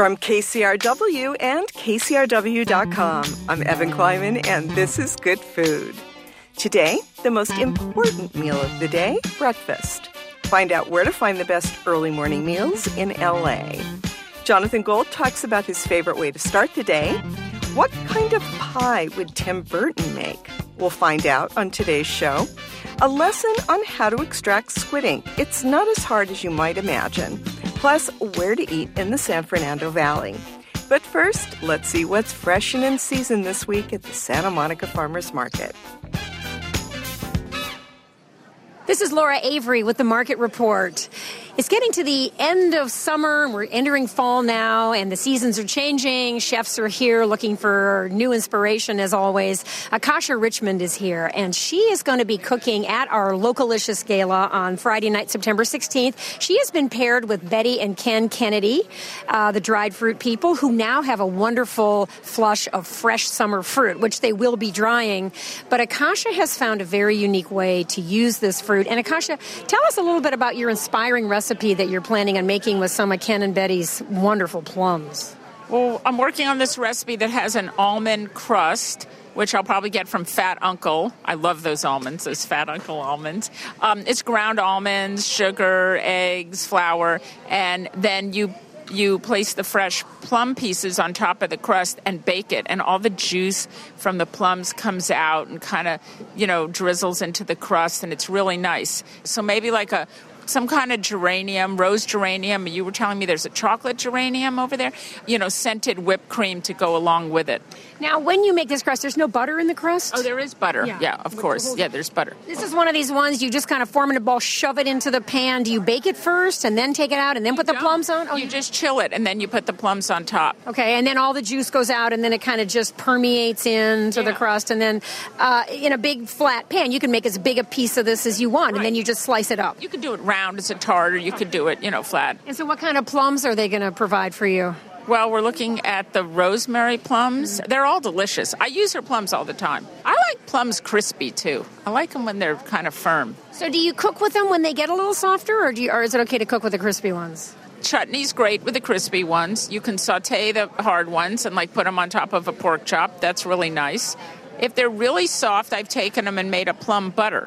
From KCRW and KCRW.com, I'm Evan Kleiman, and this is Good Food. Today, the most important meal of the day, breakfast. Find out where to find the best early morning meals in LA. Jonathan Gold talks about his favorite way to start the day. What kind of pie would Tim Burton make? We'll find out on today's show. A lesson on how to extract squid ink. It's not as hard as you might imagine. Plus, where to eat in the San Fernando Valley. But first, let's see what's fresh and in season this week at the Santa Monica Farmers Market. This is Laura Avery with the Market Report. It's getting to the end of summer, and we're entering fall now, and the seasons are changing. Chefs are here looking for new inspiration, as always. Akasha Richmond is here, and she is going to be cooking at our Localicious Gala on Friday night, September 16th. She has been paired with Betty and Ken Kennedy, the dried fruit people, who now have a wonderful flush of fresh summer fruit, which they will be drying. But Akasha has found a very unique way to use this fruit. And Akasha, tell us a little bit about your inspiring recipe that you're planning on making with some of Ken and Betty's wonderful plums. Well, I'm working on this recipe that has an almond crust, which I'll probably get from Fat Uncle. I love those almonds, those Fat Uncle almonds. It's ground almonds, sugar, eggs, flour, and then you place the fresh plum pieces on top of the crust and bake it, and all the juice from the plums comes out and kind of, drizzles into the crust, and it's really nice. So maybe like some kind of geranium, rose geranium. You were telling me there's a chocolate geranium over there. Scented whipped cream to go along with it. Now, when you make this crust, there's no butter in the crust? Oh, there is butter. Yeah, of course. Yeah, there's butter. This is one of these ones you just kind of form in a ball, shove it into the pan. Do you bake it first and then take it out and then put the plums on? Oh, you just chill it and then you put the plums on top. Okay, and then all the juice goes out and then it kind of just permeates into the crust. And then in a big flat pan, you can make as big a piece of this as you want, and then you just slice it up. You could do it round as a tart, or you could do it, flat. And so what kind of plums are they going to provide for you? Well, we're looking at the rosemary plums. They're all delicious. I use her plums all the time. I like plums crispy, too. I like them when they're kind of firm. So do you cook with them when they get a little softer, or is it okay to cook with the crispy ones? Chutney's great with the crispy ones. You can saute the hard ones and put them on top of a pork chop. That's really nice. If they're really soft, I've taken them and made a plum butter.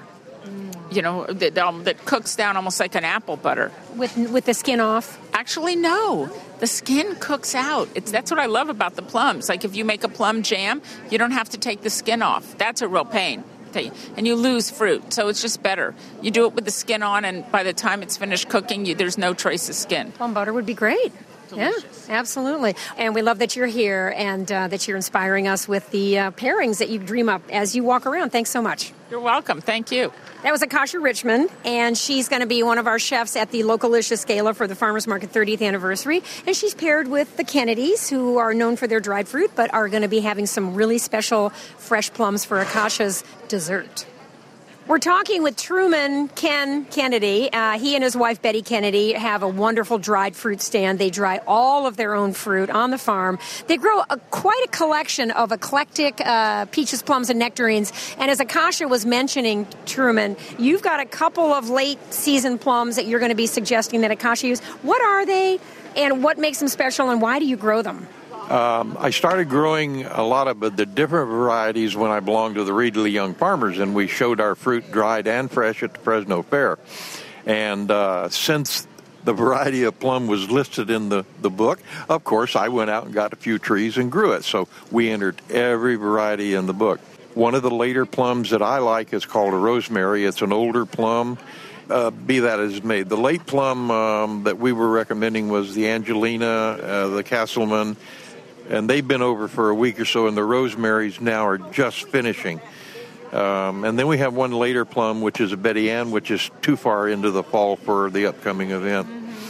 That cooks down almost like an apple butter. With the skin off? Actually, no. The skin cooks out. That's what I love about the plums. Like if you make a plum jam, you don't have to take the skin off. That's a real pain. And you lose fruit, so it's just better. You do it with the skin on, and by the time it's finished cooking, there's no trace of skin. Plum butter would be great. Delicious. Yeah, absolutely. And we love that you're here and that you're inspiring us with the pairings that you dream up as you walk around. Thanks so much. You're welcome. Thank you. That was Akasha Richmond, and she's going to be one of our chefs at the Localicious Gala for the Farmers Market 30th anniversary. And she's paired with the Kennedys, who are known for their dried fruit, but are going to be having some really special fresh plums for Akasha's dessert. We're talking with Truman Ken Kennedy. He and his wife, Betty Kennedy, have a wonderful dried fruit stand. They dry all of their own fruit on the farm. They grow quite a collection of eclectic peaches, plums, and nectarines. And as Akasha was mentioning, Truman, you've got a couple of late-season plums that you're going to be suggesting that Akasha use. What are they, and what makes them special, and why do you grow them? I started growing a lot of the different varieties when I belonged to the Reedley Young Farmers, and we showed our fruit dried and fresh at the Fresno Fair. And since the variety of plum was listed in the book, of course, I went out and got a few trees and grew it. So we entered every variety in the book. One of the later plums that I like is called a rosemary. It's an older plum. Be that as it may. The late plum that we were recommending was the Angelina, the Castleman, and they've been over for a week or so, and the rosemaries now are just finishing. And then we have one later plum, which is a Betty Ann, which is too far into the fall for the upcoming event.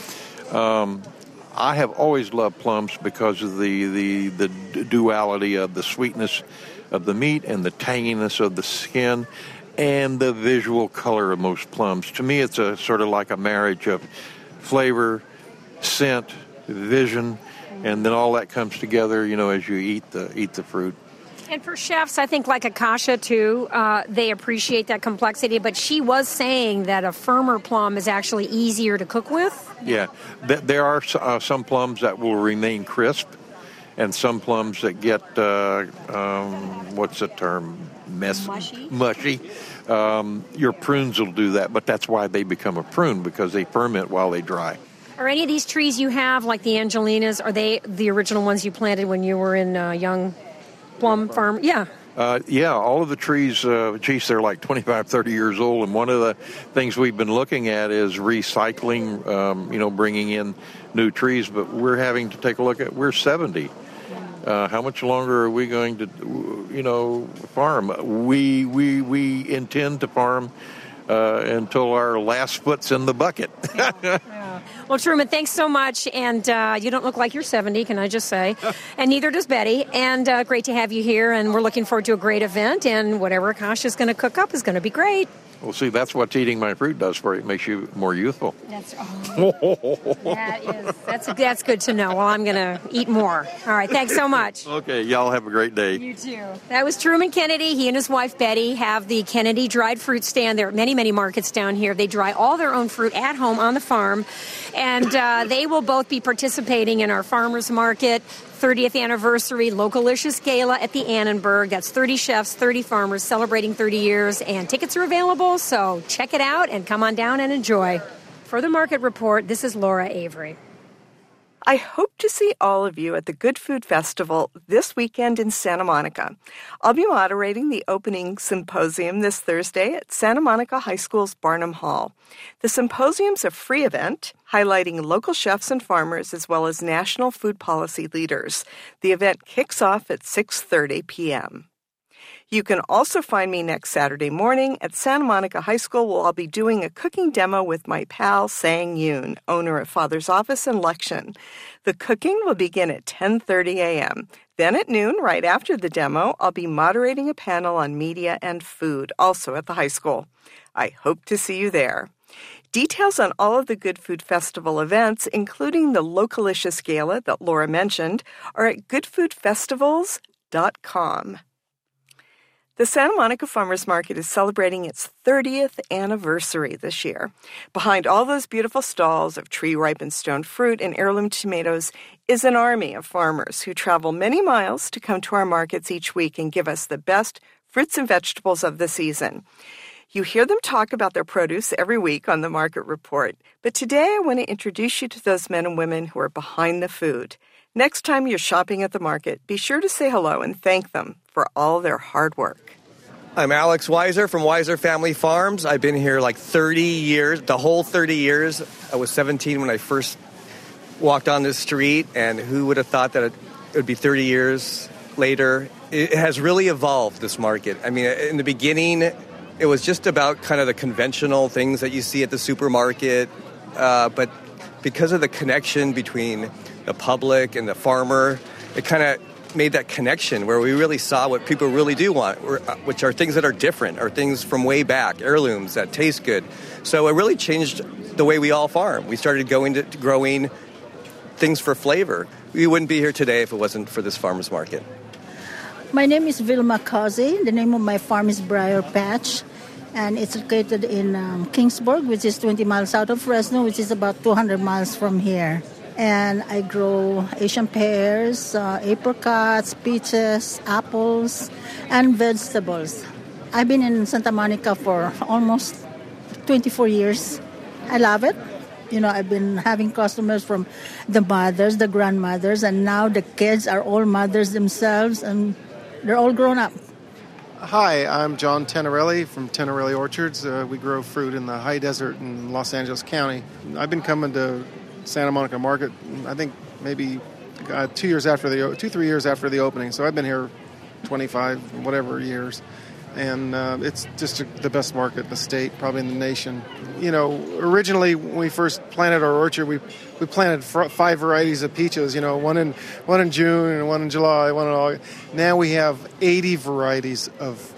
I have always loved plums because of the duality of the sweetness of the meat and the tanginess of the skin and the visual color of most plums. To me, it's a sort of like a marriage of flavor, scent, vision, and then all that comes together, as you eat the fruit. And for chefs, I think like Akasha, too, they appreciate that complexity. But she was saying that a firmer plum is actually easier to cook with. Yeah. There are some plums that will remain crisp, and some plums that get, what's the term? Mushy. Your prunes will do that, but that's why they become a prune, because they ferment while they dry. Are any of these trees you have, like the Angelinas, are they the original ones you planted when you were in young plum farm? Yeah. Yeah, all of the trees, they're like 25, 30 years old, and one of the things we've been looking at is recycling, bringing in new trees, but we're having to take a look at, we're 70. How much longer are we going to, farm? We intend to farm until our last foot's in the bucket. Yeah. Well, Truman, thanks so much. And you don't look like you're 70, can I just say? And neither does Betty. And great to have you here. And we're looking forward to a great event. And whatever Akasha's going to cook up is going to be great. Well, see, that's what eating my fruit does for you. It makes you more youthful. That's good to know. Well, I'm going to eat more. All right, thanks so much. Okay, y'all have a great day. You too. That was Truman Kennedy. He and his wife, Betty, have the Kennedy dried fruit stand. There are many, many markets down here. They dry all their own fruit at home on the farm. And they will both be participating in our farmers market 30th anniversary Localicious Gala at the Annenberg. That's 30 chefs, 30 farmers celebrating 30 years, and tickets are available, so check it out and come on down and enjoy. For the Market Report, this is Laura Avery. I hope to see all of you at the Good Food Festival this weekend in Santa Monica. I'll be moderating the opening symposium this Thursday at Santa Monica High School's Barnum Hall. The symposium's a free event highlighting local chefs and farmers as well as national food policy leaders. The event kicks off at 6:30 p.m. You can also find me next Saturday morning at Santa Monica High School, where I'll be doing a cooking demo with my pal Sang Yoon, owner of Father's Office in Lection. The cooking will begin at 10:30 a.m. Then at noon, right after the demo, I'll be moderating a panel on media and food, also at the high school. I hope to see you there. Details on all of the Good Food Festival events, including the Localicious Gala that Laura mentioned, are at goodfoodfestivals.com. The Santa Monica Farmers Market is celebrating its 30th anniversary this year. Behind all those beautiful stalls of tree-ripened stone fruit and heirloom tomatoes is an army of farmers who travel many miles to come to our markets each week and give us the best fruits and vegetables of the season. You hear them talk about their produce every week on the Market Report, but today I want to introduce you to those men and women who are behind the food. Next time you're shopping at the market, be sure to say hello and thank them for all their hard work. I'm Alex Weiser from Weiser Family Farms. I've been here like 30 years, the whole 30 years. I was 17 when I first walked on this street, and who would have thought that it would be 30 years later? It has really evolved, this market. I mean, in the beginning, it was just about kind of the conventional things that you see at the supermarket, but because of the connection between the public and the farmer, it kind of made that connection where we really saw what people really do want, which are things that are different, or things from way back, heirlooms that taste good. So it really changed the way we all farm. We started going to growing things for flavor. We wouldn't be here today if it wasn't for this farmers market. My name is Vilma Causey. The name of my farm is Briar Patch, and it's located in Kingsburg, which is 20 miles out of Fresno, which is about 200 miles from here. And I grow Asian pears, apricots, peaches, apples, and vegetables. I've been in Santa Monica for almost 24 years. I love it. You know, I've been having customers from the mothers, the grandmothers, and now the kids are all mothers themselves, and they're all grown up. Hi, I'm John Tenerelli from Tenerelli Orchards. We grow fruit in the high desert in Los Angeles County. I've been coming to Santa Monica Market, I think maybe 3 years after the opening. So I've been here 25, whatever years. And it's just the best market in the state, probably in the nation. You know, originally when we first planted our orchard, we planted 5 varieties of peaches, you know, one in June and one in July, one in August. Now we have 80 varieties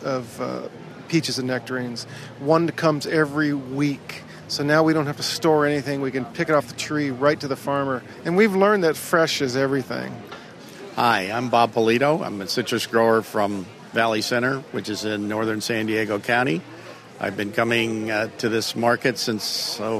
of peaches and nectarines. One comes every week. So now we don't have to store anything. We can pick it off the tree right to the farmer. And we've learned that fresh is everything. Hi, I'm Bob Polito. I'm a citrus grower from Valley Center, which is in northern San Diego County. I've been coming to this market since, in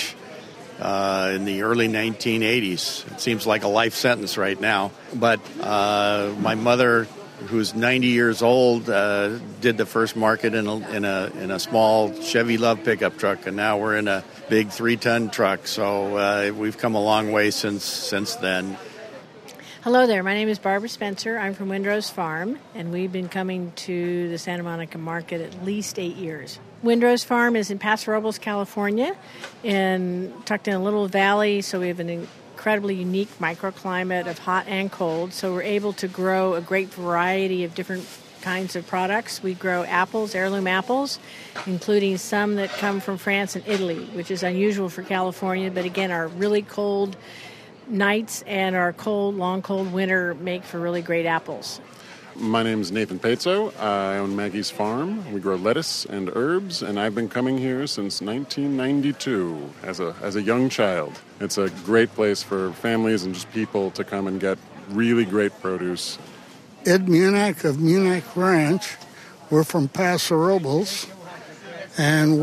the early 1980s. It seems like a life sentence right now. But my mother, who's 90 years old, did the first market in a small Chevy Love pickup truck, and now we're in a big 3-ton truck. So we've come a long way since then. Hello there. My name is Barbara Spencer. I'm from Windrose Farm, and we've been coming to the Santa Monica market at least 8 years. Windrose Farm is in Paso Robles, California, and tucked in a little valley, so we have an incredibly unique microclimate of hot and cold, so we're able to grow a great variety of different kinds of products. We grow apples, heirloom apples, including some that come from France and Italy, which is unusual for California, but again, our really cold nights and our long cold winter make for really great apples. My name is Nathan Pezzo. I own Maggie's Farm. We grow lettuce and herbs, and I've been coming here since 1992 as a young child. It's a great place for families and just people to come and get really great produce. Ed Munich of Munich Ranch. We're from Paso Robles, and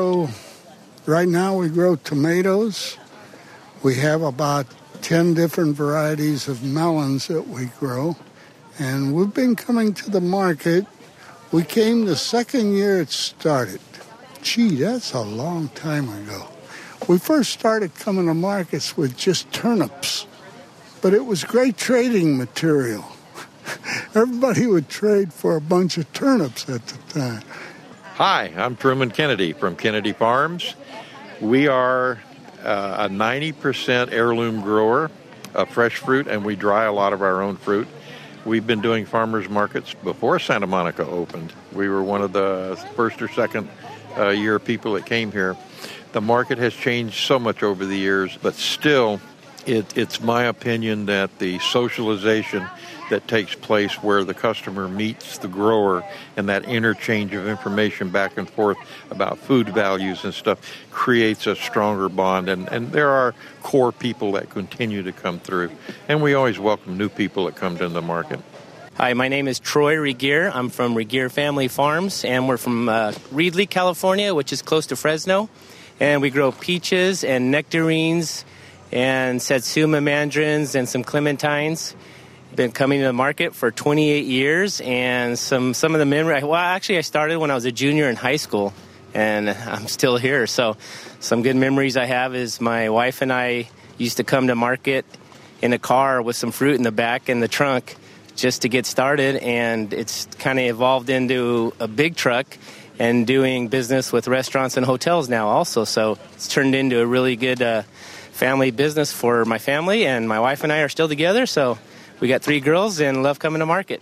right now we grow tomatoes. We have about 10 different varieties of melons that we grow. And we've been coming to the market. We came the second year it started. Gee, that's a long time ago. We first started coming to markets with just turnips. But it was great trading material. Everybody would trade for a bunch of turnips at the time. Hi, I'm Truman Kennedy from Kennedy Farms. We are a 90% heirloom grower of fresh fruit, and we dry a lot of our own fruit. We've been doing farmers markets before Santa Monica opened. We were one of the first or second year people that came here. The market has changed so much over the years, but still, it's my opinion that the socialization that takes place where the customer meets the grower and that interchange of information back and forth about food values and stuff creates a stronger bond. And there are core people that continue to come through. And we always welcome new people that come to the market. Hi, my name is Troy Regier. I'm from Regier Family Farms, and we're from Reedley, California, which is close to Fresno. And we grow peaches and nectarines and Satsuma mandarins and some clementines. Been coming to the market for 28 years, and some of the memories. Well, actually, I started when I was a junior in high school, and I'm still here. So some good memories I have is my wife and I used to come to market in a car with some fruit in the back and the trunk just to get started, and it's kind of evolved into a big truck and doing business with restaurants and hotels now also. So it's turned into a really good family business for my family, and my wife and I are still together, so we got 3 girls and love coming to market.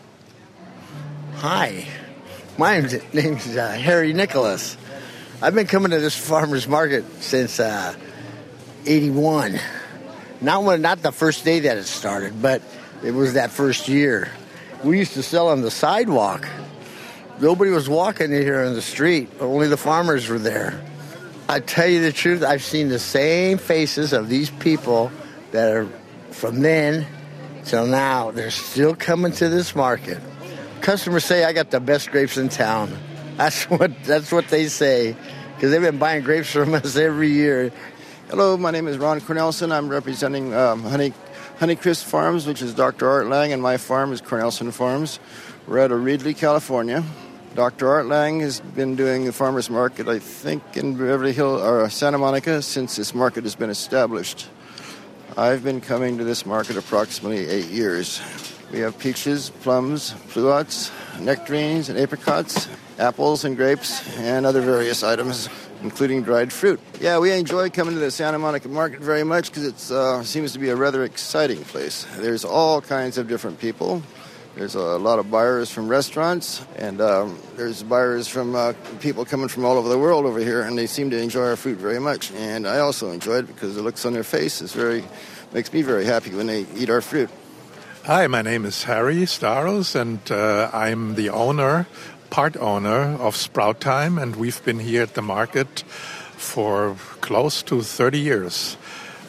Hi, my name's Harry Nicholas. I've been coming to this farmer's market since 81. Not the first day that it started, but it was that first year. We used to sell on the sidewalk. Nobody was walking here on the street. Only the farmers were there. I tell you the truth, I've seen the same faces of these people that are from then till now. They're still coming to this market. Customers say I got the best grapes in town. That's what they say, because they've been buying grapes from us every year. Hello, my name is Ron Cornelson. I'm representing Honeycrisp Farms, which is Dr. Art Lang, and my farm is Cornelson Farms. We're out of Reedley, California. Dr. Art Lang has been doing the farmers market, I think, in Beverly Hills or Santa Monica since this market has been established. I've been coming to this market approximately 8 years. We have peaches, plums, pluots, nectarines, and apricots, apples and grapes, and other various items, including dried fruit. Yeah, we enjoy coming to the Santa Monica market very much because it seems to be a rather exciting place. There's all kinds of different people. There's a lot of buyers from restaurants, and there's buyers from people coming from all over the world over here, and they seem to enjoy our fruit very much. And I also enjoy it because the looks on their face makes me very happy when they eat our fruit. Hi, my name is Harry Staros, and I'm the part owner of Sprout Time, and we've been here at the market for close to 30 years.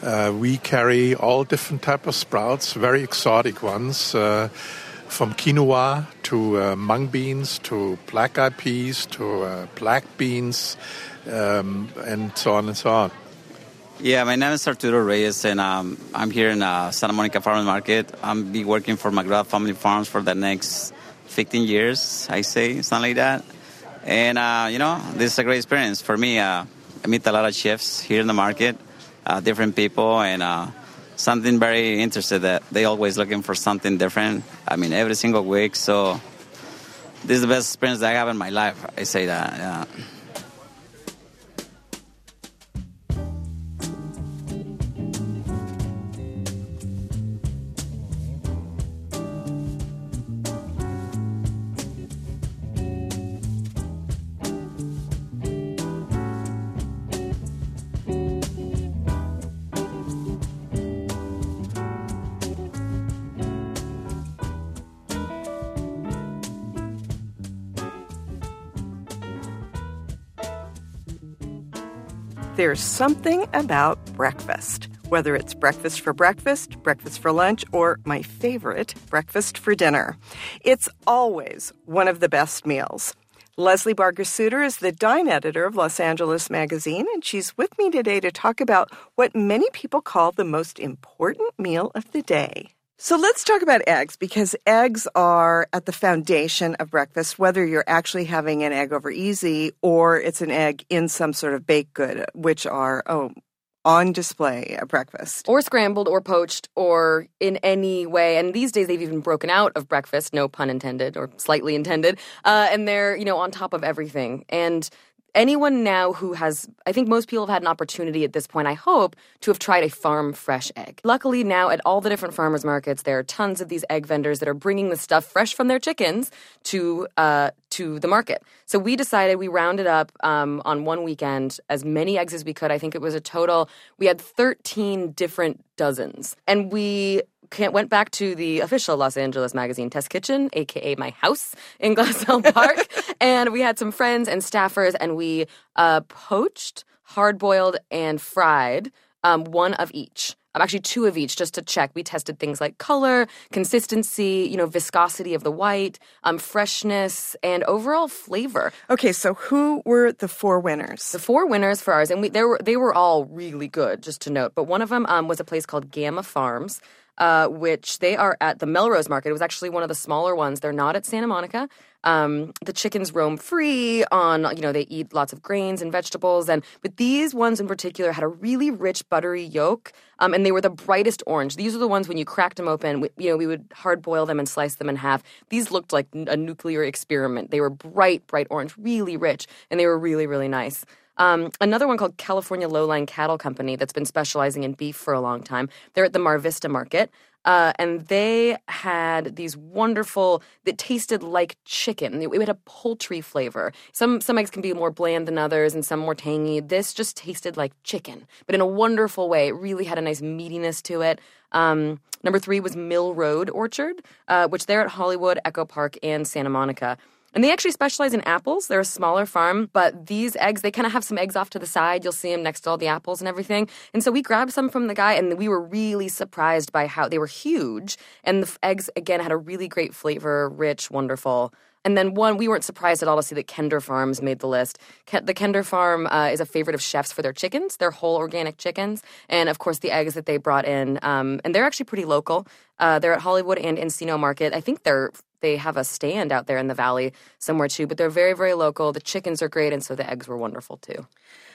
We carry all different type of sprouts, very exotic ones, from quinoa to mung beans to black-eyed peas to black beans, and so on and so on. Yeah, my name is Arturo Reyes, and I'm here in Santa Monica Farmers Market. I'm be working for McGrath Family Farms for the next 15 years, I say, something like that. And, this is a great experience for me. I meet a lot of chefs here in the market, different people, and something very interesting that they always looking for something different. I mean, every single week. So this is the best experience that I have in my life. I say that, yeah. There's something about breakfast, whether it's breakfast for lunch, or my favorite, breakfast for dinner. It's always one of the best meals. Leslie Barger-Suter is the Dine editor of Los Angeles Magazine, and she's with me today to talk about what many people call the most important meal of the day. So let's talk about eggs, because eggs are at the foundation of breakfast, whether you're actually having an egg over easy or it's an egg in some sort of baked good, which are on display at breakfast. Or scrambled or poached or in any way. And these days they've even broken out of breakfast, no pun intended or slightly intended. And they're, on top of everything. And anyone now who has, I think most people have had an opportunity at this point, I hope, to have tried a farm fresh egg. Luckily now at all the different farmers markets, there are tons of these egg vendors that are bringing the stuff fresh from their chickens to the market. So we decided we rounded up on one weekend as many eggs as we could. I think it was a total, we had 13 different dozens. And we went back to the official Los Angeles Magazine test kitchen, a.k.a. my house in Glassell Park, and we had some friends and staffers, and we poached, hard-boiled, and fried one of each. Actually, two of each, just to check. We tested things like color, consistency, viscosity of the white, freshness, and overall flavor. Okay, so who were the four winners? The four winners for ours, and they were all really good, just to note. But one of them was a place called Gamma Farms, which they are at the Melrose Market. It was actually one of the smaller ones. They're not at Santa Monica. The chickens roam free on, they eat lots of grains and vegetables. But these ones in particular had a really rich, buttery yolk, and they were the brightest orange. These are the ones when you cracked them open, we would hard boil them and slice them in half. These looked like a nuclear experiment. They were bright, bright orange, really rich, and they were really, really nice. Another one called California Lowline Cattle Company that's been specializing in beef for a long time. They're at the Mar Vista Market. And they had these wonderful, that tasted like chicken. It had a poultry flavor. Some eggs can be more bland than others and some more tangy. This just tasted like chicken, but in a wonderful way. It really had a nice meatiness to it. Number 3 was Mill Road Orchard, which they're at Hollywood, Echo Park, and Santa Monica. And they actually specialize in apples. They're a smaller farm, but these eggs, they kind of have some eggs off to the side. You'll see them next to all the apples and everything. And so we grabbed some from the guy, and we were really surprised by how they were huge. And the eggs, again, had a really great flavor, rich, wonderful. And then one, we weren't surprised at all to see that Kender Farms made the list. The Kender Farm is a favorite of chefs for their chickens. They're whole organic chickens. And, of course, the eggs that they brought in. And they're actually pretty local. They're at Hollywood and Encino Market. I think they have a stand out there in the valley somewhere, too. But they're very, very local. The chickens are great, and so the eggs were wonderful, too.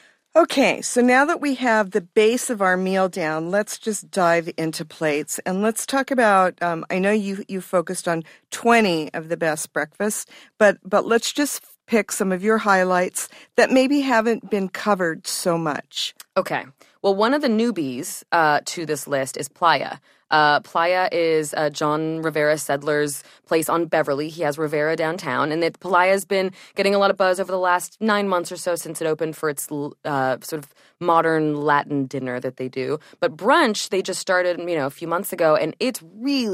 Okay, so now that we have the base of our meal down, let's just dive into plates. And let's talk about, I know you focused on 20 of the best breakfasts, but let's just pick some of your highlights that maybe haven't been covered so much. Okay. Well, one of the newbies to this list is Playa. Playa is John Rivera Sedler's place on Beverly. He has Rivera downtown, and Playa's been getting a lot of buzz over the last 9 months or so since it opened for its sort of modern Latin dinner that they do. But brunch, they just started, a few months ago, and it's really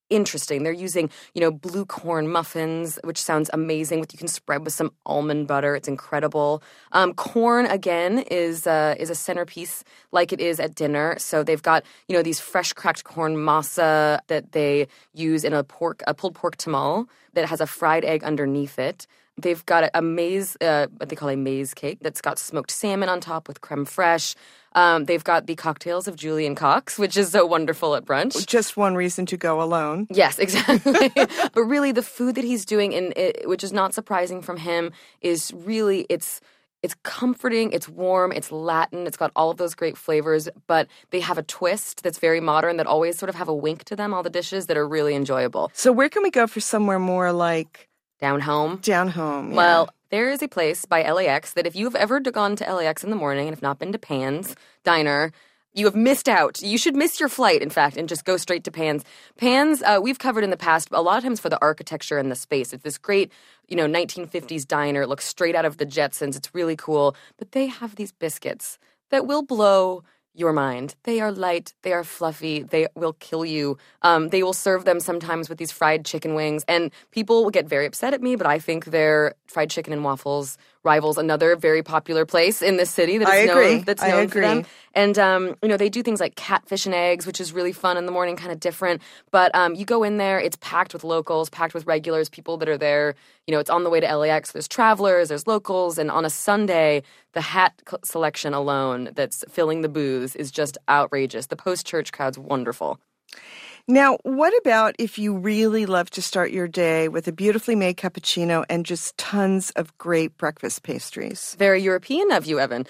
interesting. They're using, blue corn muffins, which sounds amazing. You can spread with some almond butter. It's incredible. Corn, again, is a centerpiece like it is at dinner. So they've got, these fresh cracked corn masa that they use in a pulled pork tamal that has a fried egg underneath it. They've got a maize, what they call a maize cake that's got smoked salmon on top with creme fraiche. They've got the cocktails of Julian Cox, which is so wonderful at brunch. Just one reason to go alone. Yes, exactly. But really, the food that he's doing, which is not surprising from him, is really, it's comforting, it's warm, it's Latin, it's got all of those great flavors, but they have a twist that's very modern that always sort of have a wink to them, all the dishes that are really enjoyable. So where can we go for somewhere more like... Down home? Down home, yeah. Well, there is a place by LAX that if you've ever gone to LAX in the morning and have not been to Pan's Diner, you have missed out. You should miss your flight, in fact, and just go straight to Pan's. Pan's, we've covered in the past, a lot of times for the architecture and the space. It's this great, 1950s diner. It looks straight out of the Jetsons. It's really cool. But they have these biscuits that will blow your mind. They are light. They are fluffy. They will kill you. They will serve them sometimes with these fried chicken wings. And people will get very upset at me, but I think their fried chicken and waffles rivals another very popular place in this city that is known for them. And, they do things like catfish and eggs, which is really fun in the morning, kind of different. But you go in there, it's packed with locals, packed with regulars, people that are there. It's on the way to LAX. There's travelers, there's locals. And on a Sunday, the hat selection alone that's filling the booths is just outrageous. The post-church crowd's wonderful. Now, what about if you really love to start your day with a beautifully made cappuccino and just tons of great breakfast pastries? Very European of you, Evan.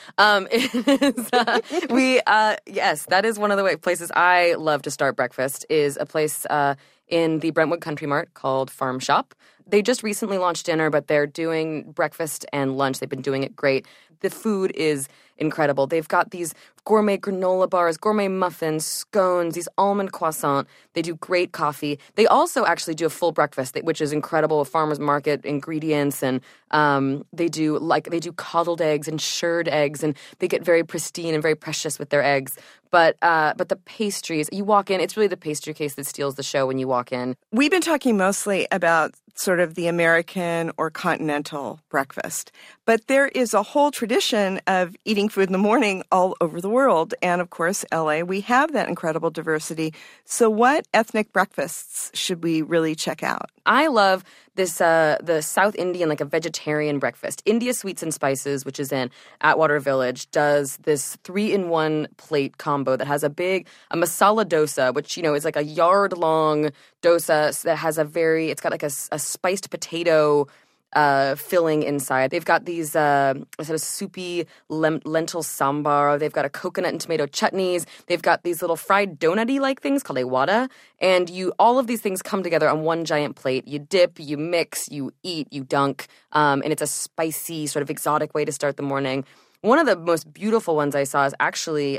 Yes, that is one of the places I love to start breakfast, is a place in the Brentwood Country Mart called Farm Shop. They just recently launched dinner, but they're doing breakfast and lunch. They've been doing it great. The food is incredible. They've got these gourmet granola bars, gourmet muffins, scones, these almond croissants. They do great coffee. They also actually do a full breakfast, which is incredible, with farmers market ingredients, and they do coddled eggs and shirred eggs, and they get very pristine and very precious with their eggs. But the pastries, you walk in, it's really the pastry case that steals the show when you walk in. We've been talking mostly about sort of the American or continental breakfast, but there is a whole tradition of eating food in the morning all over the world. And of course, LA, we have that incredible diversity. So what ethnic breakfasts should we really check out? I love this, the South Indian, like a vegetarian breakfast. India Sweets and Spices, which is in Atwater Village, does this 3-in-1 plate combo that has a masala dosa, which, is like a yard-long dosa that has it's got like a spiced potato filling inside. They've got these sort of soupy lentil sambar. They've got a coconut and tomato chutneys. They've got these little fried donut-y like things called a wada. And all of these things come together on one giant plate. You dip, you mix, you eat, you dunk. And it's a spicy, sort of exotic way to start the morning. One of the most beautiful ones I saw is actually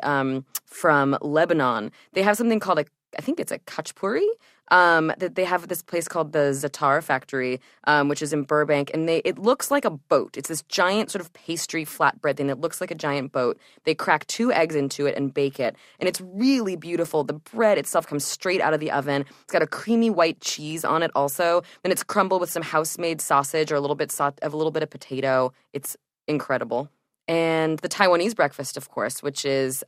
from Lebanon. They have something called I think it's a kachpuri. That they have this place called the Zatar Factory, which is in Burbank, and it looks like a boat. It's this giant sort of pastry flatbread thing that looks like a giant boat. They crack 2 eggs into it and bake it, and it's really beautiful. The bread itself comes straight out of the oven. It's got a creamy white cheese on it also. Then it's crumbled with some house-made sausage or a little bit of potato. It's incredible. And the Taiwanese breakfast, of course, which is,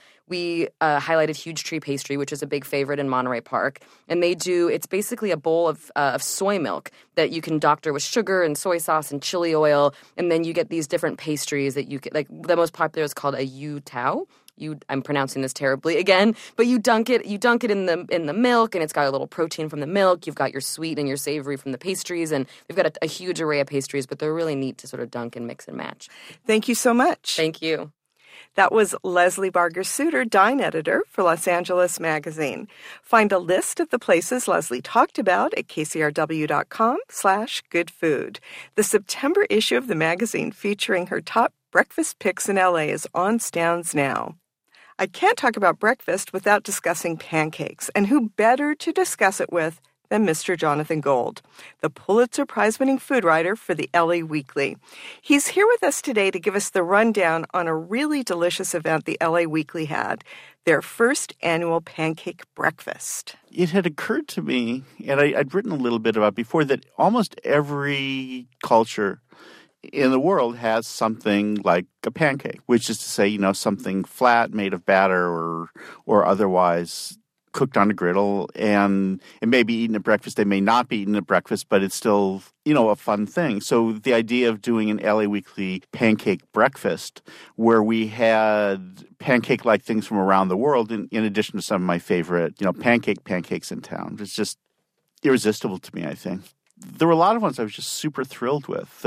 we highlighted Huge Tree Pastry, which is a big favorite in Monterey Park. And it's basically a bowl of soy milk that you can doctor with sugar and soy sauce and chili oil. And then you get these different pastries that you get, like the most popular is called a yu tao. I'm pronouncing this terribly again, but you dunk it in the milk, and it's got a little protein from the milk. You've got your sweet and your savory from the pastries, and they've got a huge array of pastries, but they're really neat to sort of dunk and mix and match. Thank you so much. Thank you. That was Leslie Barger-Suter, Dine Editor for Los Angeles Magazine. Find a list of the places Leslie talked about at kcrw.com/goodfood. The September issue of the magazine featuring her top breakfast picks in LA is on stands now. I can't talk about breakfast without discussing pancakes, and who better to discuss it with than Mr. Jonathan Gold, the Pulitzer Prize-winning food writer for the LA Weekly. He's here with us today to give us the rundown on a really delicious event the LA Weekly had, their first annual pancake breakfast. It had occurred to me, and I'd written a little bit about before, that almost every culture in the world has something like a pancake, which is to say, something flat made of batter or otherwise cooked on a griddle, and it may be eaten at breakfast, they may not be eaten at breakfast, but it's still, a fun thing. So the idea of doing an LA Weekly pancake breakfast where we had pancake-like things from around the world, in addition to some of my favorite, pancakes in town, it's just irresistible to me, I think. There were a lot of ones I was just super thrilled with.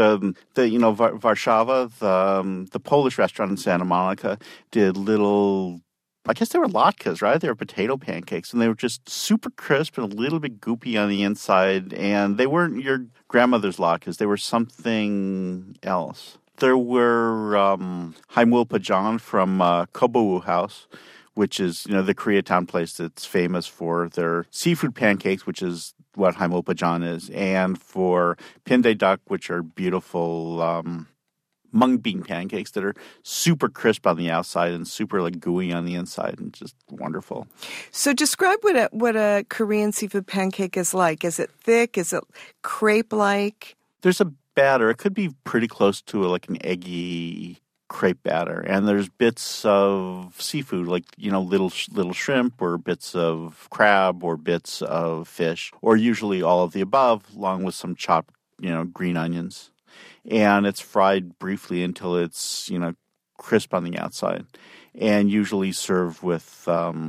Warszawa, the Polish restaurant in Santa Monica, did little, I guess they were latkes, right? They were potato pancakes, and they were just super crisp and a little bit goopy on the inside. And they weren't your grandmother's latkes; they were something else. There were Haimulpa John from Kobowu House, which is the Koreatown place that's famous for their seafood pancakes, which is what Haimulpa John is, and for Pinde duck, which are beautiful mung bean pancakes that are super crisp on the outside and super gooey on the inside, and just wonderful. So describe what a Korean seafood pancake is like. Is it thick? Is it crepe-like? There's a batter. It could be pretty close to an eggy crepe batter, and there's bits of seafood, little shrimp or bits of crab or bits of fish, or usually all of the above, along with some chopped green onions. And it's fried briefly until it's crisp on the outside, and usually served with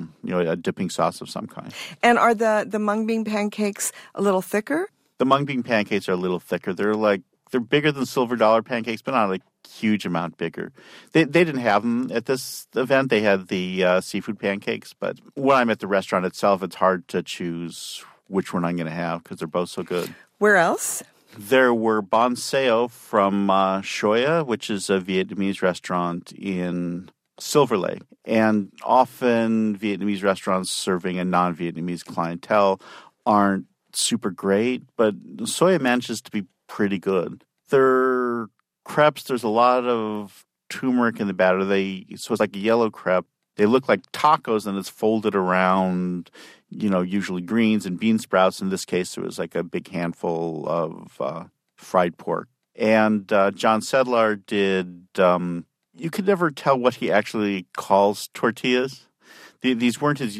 a dipping sauce of some kind. And are the mung bean pancakes a little thicker? The mung bean pancakes are a little thicker. They're bigger than silver dollar pancakes, but not a huge amount bigger. They didn't have them at this event. They had the seafood pancakes, but when I'm at the restaurant itself, it's hard to choose which one I'm going to have because they're both so good. Where else? There were Bon Seo from Shoya, which is a Vietnamese restaurant in Silver Lake. And often Vietnamese restaurants serving a non-Vietnamese clientele aren't super great, but Shoya manages to be pretty good. Their crepes, there's a lot of turmeric in the batter. So it's like a yellow crepe. They look like tacos, and it's folded around, usually greens and bean sprouts. In this case, it was like a big handful of fried pork. And John Sedlar did, you could never tell what he actually calls tortillas. These weren't his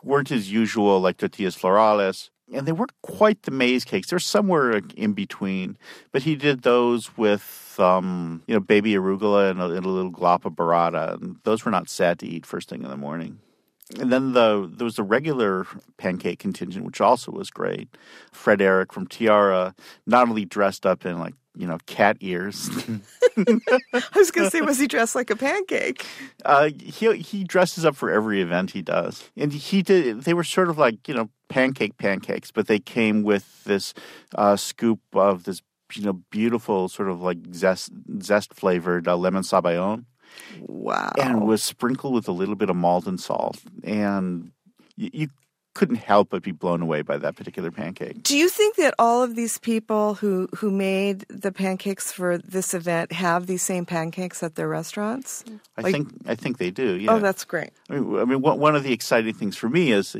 usual, tortillas florales. And they weren't quite the maize cakes. They're somewhere in between. But he did those with, baby arugula and a little glop of burrata. And those were not sad to eat first thing in the morning. And then there was the regular pancake contingent, which also was great. Fred Eric from Tiara not only dressed up in cat ears. I was going to say, was he dressed like a pancake? He dresses up for every event he does. And they were sort of pancakes, but they came with this scoop of this, beautiful sort of zest flavored lemon sabayon. Wow. And was sprinkled with a little bit of malt and salt. And you couldn't help but be blown away by that particular pancake. Do you think that all of these people who made the pancakes for this event have these same pancakes at their restaurants? I think they do. Yeah. Oh, that's great. I mean, one of the exciting things for me as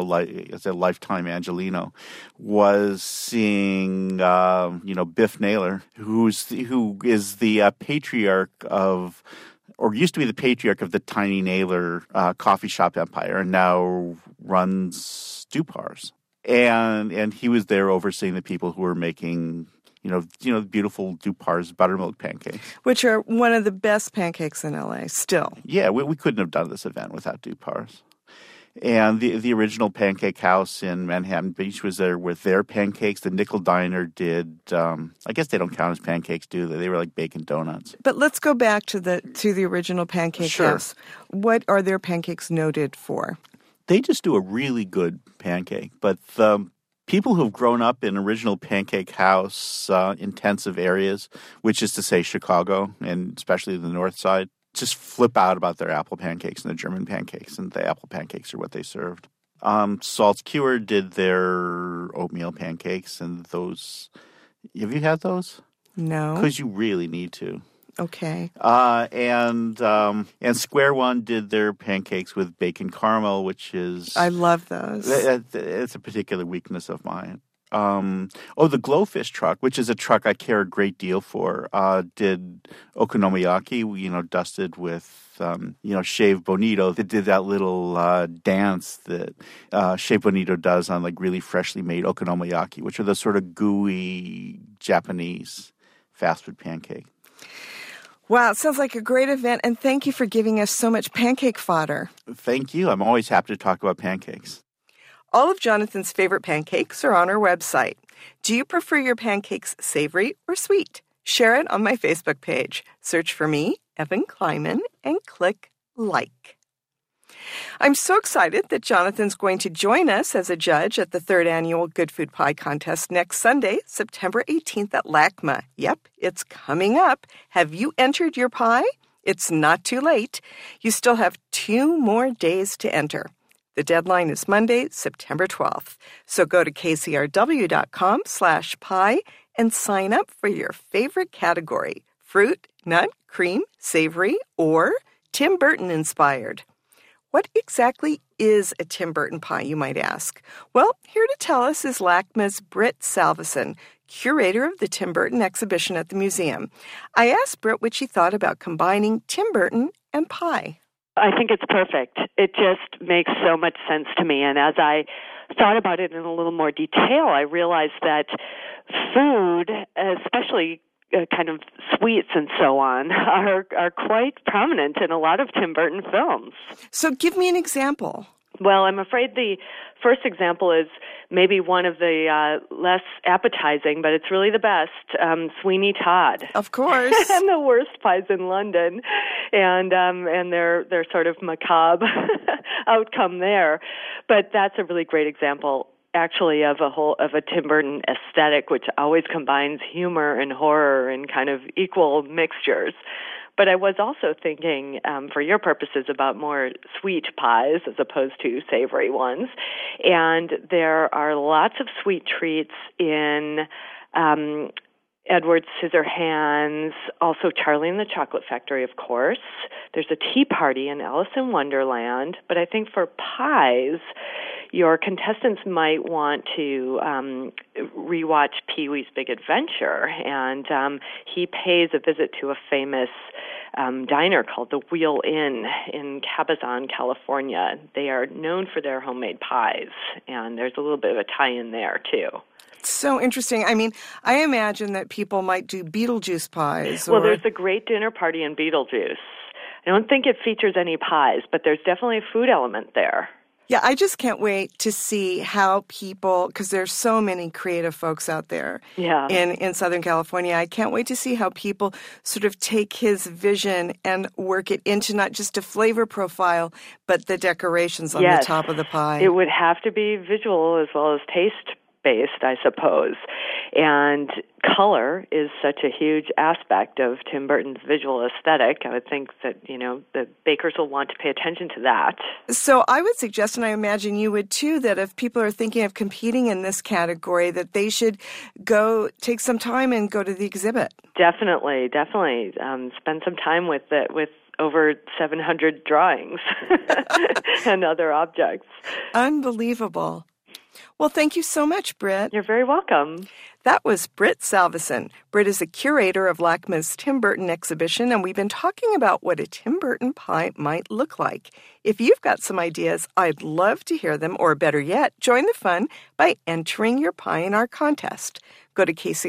a lifetime Angelino was seeing Biff Naylor, who is the patriarch of, or used to be the patriarch of, the Tiny Naylor coffee shop empire, and now runs Dupar's. And he was there overseeing the people who were making, beautiful Dupar's buttermilk pancakes. Which are one of the best pancakes in LA, still. Yeah, we couldn't have done this event without Dupar's. And the original Pancake House in Manhattan Beach was there with their pancakes. The Nickel Diner did, I guess they don't count as pancakes, do they? They were like bacon donuts. But let's go back to the original Pancake House. What are their pancakes noted for? They just do a really good pancake. But people who've grown up in original Pancake House intensive areas, which is to say Chicago, and especially the north side, just flip out about their apple pancakes and the German pancakes, and the apple pancakes are what they served. Salt's Cure did their oatmeal pancakes, and those. Have you had those? No. Because you really need to. Okay. And Square One did their pancakes with bacon caramel, which is... I love those. It's a particular weakness of mine. The Glowfish truck, which is a truck I care a great deal for, did okonomiyaki, dusted with, Shave Bonito. They did that little dance that Shave Bonito does on like really freshly made okonomiyaki, which are the sort of gooey Japanese fast food pancake. Wow, it sounds like a great event, and thank you for giving us so much pancake fodder. Thank you. I'm always happy to talk about pancakes. All of Jonathan's favorite pancakes are on our website. Do you prefer your pancakes savory or sweet? Share it on my Facebook page. Search for me, Evan Kleiman, and click like. I'm so excited that Jonathan's going to join us as a judge at the 3rd Annual Good Food Pie Contest next Sunday, September 18th at LACMA. Yep, it's coming up. Have you entered your pie? It's not too late. You still have 2 more days to enter. The deadline is Monday, September 12th. So go to kcrw.com/pie and sign up for your favorite category, fruit, nut, cream, savory, or Tim Burton inspired. What exactly is a Tim Burton pie, you might ask? Well, here to tell us is LACMA's Britt Salveson, curator of the Tim Burton exhibition at the museum. I asked Britt what she thought about combining Tim Burton and pie. I think it's perfect. It just makes so much sense to me. And as I thought about it in a little more detail, I realized that food, especially kind of sweets and so on, are quite prominent in a lot of Tim Burton films. So give me an example. Well, I'm afraid the first example is maybe one of the less appetizing, but it's really the best, Sweeney Todd. Of course. And the worst pies in London, and their sort of macabre outcome there. But that's a really great example, actually, of a Tim Burton aesthetic, which always combines humor and horror in kind of equal mixtures. But I was also thinking, for your purposes, about more sweet pies as opposed to savory ones. And there are lots of sweet treats in Edward Scissorhands, also Charlie and the Chocolate Factory, of course. There's a tea party in Alice in Wonderland. But I think for pies, your contestants might want to rewatch Pee-wee's Big Adventure, and he pays a visit to a famous diner called the Wheel Inn in Cabazon, California. They are known for their homemade pies, and there's a little bit of a tie-in there, too. So interesting. I mean, I imagine that people might do Beetlejuice pies. Well, there's a great dinner party in Beetlejuice. I don't think it features any pies, but there's definitely a food element there. Yeah, I just can't wait to see how people, because there's so many creative folks out there in Southern California, I can't wait to see how people sort of take his vision and work it into not just a flavor profile, but the decorations on the top of the pie. It would have to be visual as well as taste-based, I suppose. And color is such a huge aspect of Tim Burton's visual aesthetic. I would think that, the bakers will want to pay attention to that. So I would suggest, and I imagine you would too, that if people are thinking of competing in this category, that they should go take some time and go to the exhibit. Definitely. Spend some time with over 700 drawings and other objects. Unbelievable. Well, thank you so much, Britt. You're very welcome. That was Britt Salveson. Britt is a curator of LACMA's Tim Burton exhibition, and we've been talking about what a Tim Burton pie might look like. If you've got some ideas, I'd love to hear them, or better yet, join the fun by entering your pie in our contest. Go to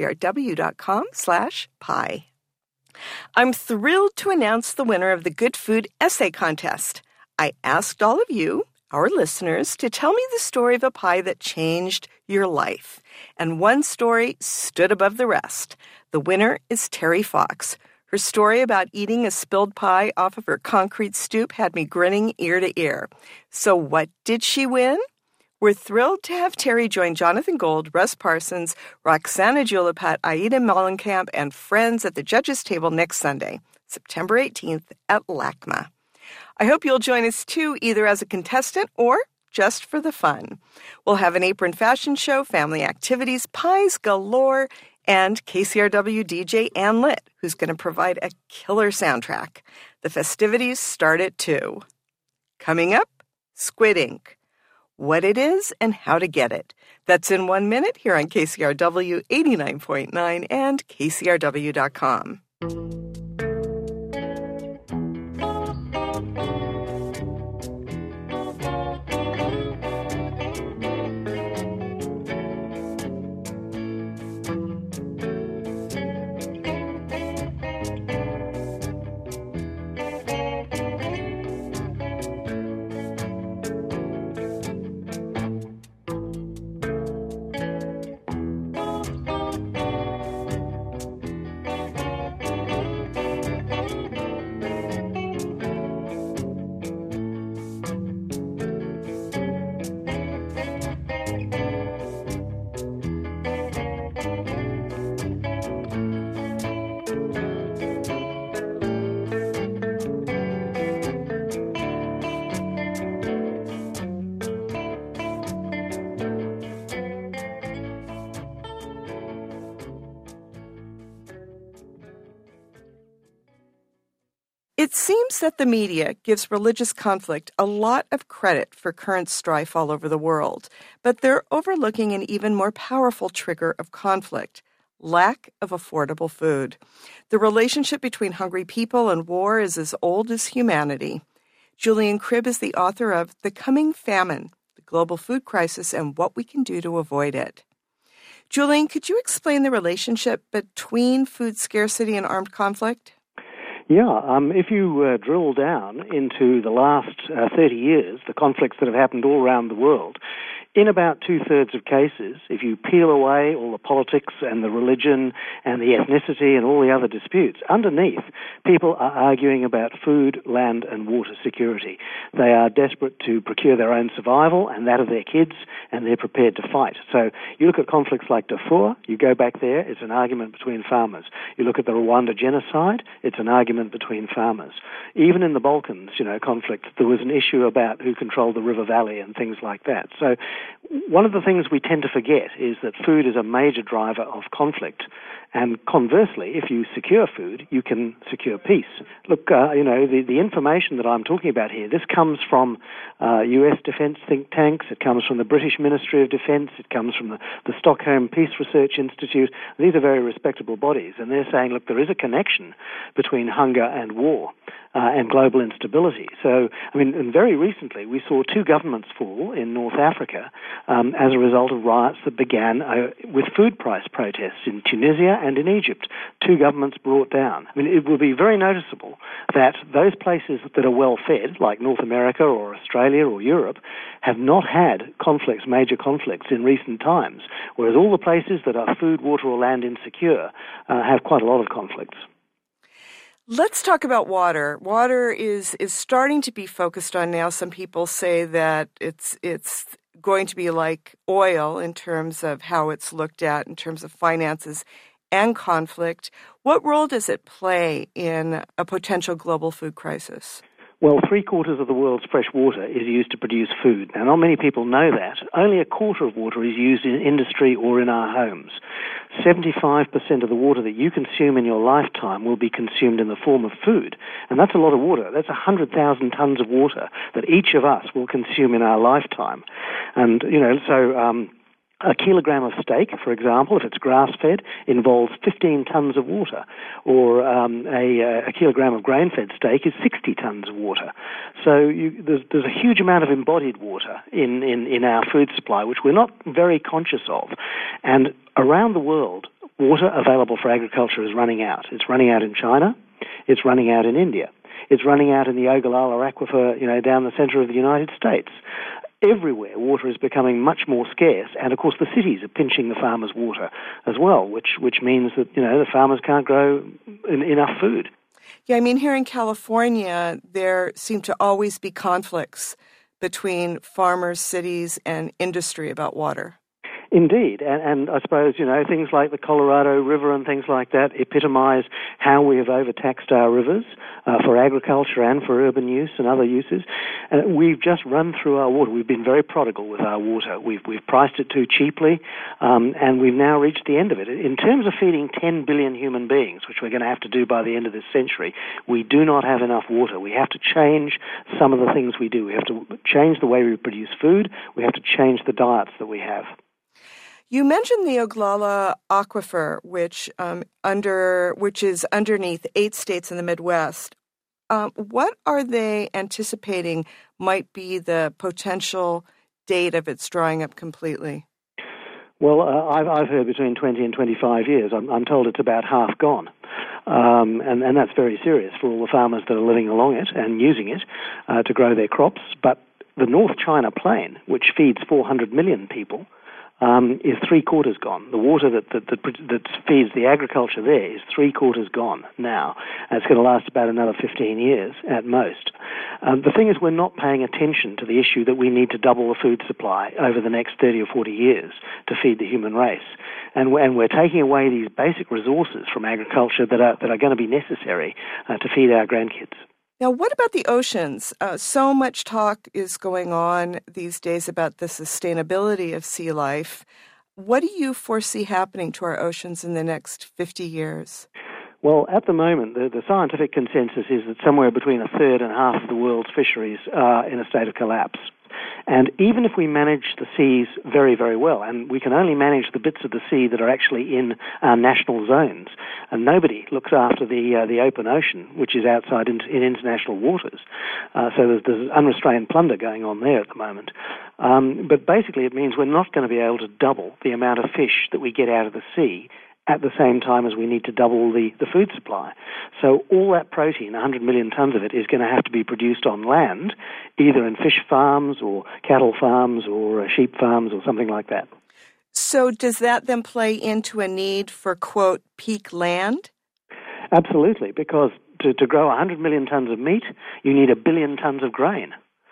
kcrw.com/pie. I'm thrilled to announce the winner of the Good Food Essay Contest. I asked all of you, our listeners, to tell me the story of a pie that changed your life. And one story stood above the rest. The winner is Terry Fox. Her story about eating a spilled pie off of her concrete stoop had me grinning ear to ear. So what did she win? We're thrilled to have Terry join Jonathan Gold, Russ Parsons, Roxana Julipat, Aida Mollenkamp, and friends at the judges' table next Sunday, September 18th at LACMA. I hope you'll join us too, either as a contestant or just for the fun. We'll have an apron fashion show, family activities, pies galore, and KCRW DJ Ann Litt, who's going to provide a killer soundtrack. The festivities start at 2. Coming up, Squid Ink. What it is and how to get it. That's in 1 minute here on KCRW 89.9 and KCRW.com. It seems that the media gives religious conflict a lot of credit for current strife all over the world, but they're overlooking an even more powerful trigger of conflict: lack of affordable food. The relationship between hungry people and war is as old as humanity. Julian Cribb is the author of The Coming Famine, The Global Food Crisis and What We Can Do to Avoid It. Julian, could you explain the relationship between food scarcity and armed conflict? Yeah, if you drill down into the last 30 years, the conflicts that have happened all around the world, in about 2/3 of cases, if you peel away all the politics and the religion and the ethnicity and all the other disputes, underneath, people are arguing about food, land, and water security. They are desperate to procure their own survival and that of their kids, and they're prepared to fight. So you look at conflicts like Darfur, you go back there, it's an argument between farmers. You look at the Rwanda genocide, it's an argument between farmers. Even in the Balkans, conflict, there was an issue about who controlled the river valley and things like that. So one of the things we tend to forget is that food is a major driver of conflict. And conversely, if you secure food, you can secure peace. Look, the information that I'm talking about here, this comes from US defense think tanks, it comes from the British Ministry of Defense, it comes from the Stockholm Peace Research Institute. These are very respectable bodies, and they're saying, look, there is a connection between hunger and war. And global instability. So, and very recently we saw 2 governments fall in North Africa as a result of riots that began with food price protests in Tunisia and in Egypt. 2 governments brought down. It will be very noticeable that those places that are well fed, like North America or Australia or Europe, have not had conflicts, major conflicts in recent times, whereas all the places that are food, water or land insecure have quite a lot of conflicts. Let's talk about water. Water is starting to be focused on now. Some people say that it's going to be like oil in terms of how it's looked at, in terms of finances and conflict. What role does it play in a potential global food crisis? Well, 3/4 of the world's fresh water is used to produce food. Now, not many people know that. Only 1/4 of water is used in industry or in our homes. 75% of the water that you consume in your lifetime will be consumed in the form of food. And that's a lot of water. That's 100,000 tons of water that each of us will consume in our lifetime. And, a kilogram of steak, for example, if it's grass-fed, involves 15 tons of water, or a kilogram of grain-fed steak is 60 tons of water. So there's a huge amount of embodied water in our food supply, which we're not very conscious of. And around the world, water available for agriculture is running out. It's running out in China. It's running out in India. It's running out in the Ogallala Aquifer, down the center of the United States. Everywhere, water is becoming much more scarce, and of course the cities are pinching the farmers' water as well, which means that the farmers can't grow enough food. Yeah, here in California, there seem to always be conflicts between farmers, cities, and industry about water. Indeed, and I suppose, things like the Colorado River and things like that epitomize how we have overtaxed our rivers for agriculture and for urban use and other uses. And we've just run through our water. We've been very prodigal with our water. We've priced it too cheaply, and we've now reached the end of it. In terms of feeding 10 billion human beings, which we're going to have to do by the end of this century, we do not have enough water. We have to change some of the things we do. We have to change the way we produce food. We have to change the diets that we have. You mentioned the Oglala Aquifer, which is underneath 8 states in the Midwest. What are they anticipating might be the potential date of its drying up completely? Well, I've heard between 20 and 25 years. I'm told it's about half gone. And that's very serious for all the farmers that are living along it and using it to grow their crops. But the North China Plain, which feeds 400 million people, is 3/4 gone. The water that feeds the agriculture there is 3/4 gone now. And it's going to last about another 15 years at most. The thing is, we're not paying attention to the issue that we need to double the food supply over the next 30 or 40 years to feed the human race. And we're taking away these basic resources from agriculture that are going to be necessary to feed our grandkids. Now, what about the oceans? So much talk is going on these days about the sustainability of sea life. What do you foresee happening to our oceans in the next 50 years? Well, at the moment, the scientific consensus is that somewhere between a third and half of the world's fisheries are in a state of collapse. And even if we manage the seas very, very well, and we can only manage the bits of the sea that are actually in our national zones, and nobody looks after the open ocean, which is outside in international waters. So there's unrestrained plunder going on there at the moment. But basically it means we're not going to be able to double the amount of fish that we get out of the sea at the same time as we need to double the food supply. So all that protein, 100 million tons of it, is going to have to be produced on land, either in fish farms or cattle farms or sheep farms or something like that. So does that then play into a need for, quote, peak land? Absolutely, because to grow 100 million tons of meat, you need 1 billion tons of grain.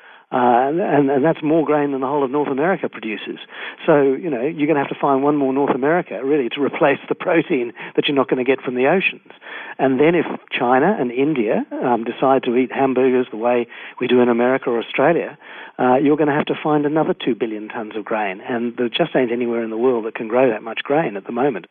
And that's more grain than the whole of North America produces. So, you're going to have to find one more North America, really, to replace the protein that you're not going to get from the oceans. And then if China and India decide to eat hamburgers the way we do in America or Australia, you're going to have to find another 2 billion tons of grain. And there just ain't anywhere in the world that can grow that much grain at the moment.